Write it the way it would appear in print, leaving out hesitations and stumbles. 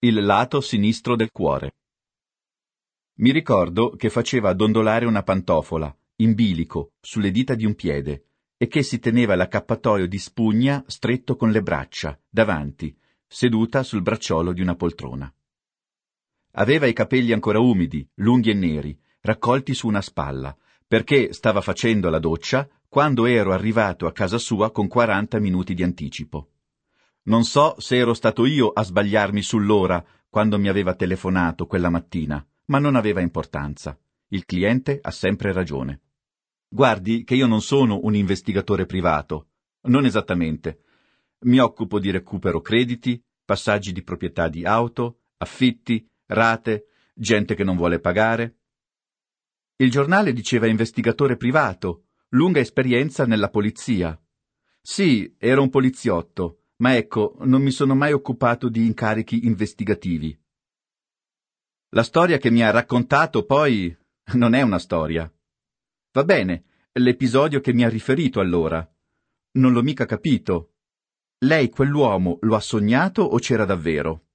Il lato sinistro del cuore. Mi ricordo che faceva dondolare una pantofola, in bilico, sulle dita di un piede, e che si teneva l'accappatoio di spugna stretto con le braccia, davanti, seduta sul bracciolo di una poltrona. Aveva i capelli ancora umidi, lunghi e neri, raccolti su una spalla, perché stava facendo la doccia quando ero arrivato a casa sua con 40 minuti di anticipo. Non so se ero stato io a sbagliarmi sull'ora quando mi aveva telefonato quella mattina, ma non aveva importanza. Il cliente ha sempre ragione. Guardi che io non sono un investigatore privato. Non esattamente. Mi occupo di recupero crediti, passaggi di proprietà di auto, affitti, rate, gente che non vuole pagare. Il giornale diceva investigatore privato, lunga esperienza nella polizia. Sì, ero un poliziotto, ma ecco, non mi sono mai occupato di incarichi investigativi. La storia che mi ha raccontato poi non è una storia. Va bene, l'episodio che mi ha riferito allora. Non l'ho mica capito. Lei quell'uomo lo ha sognato o c'era davvero?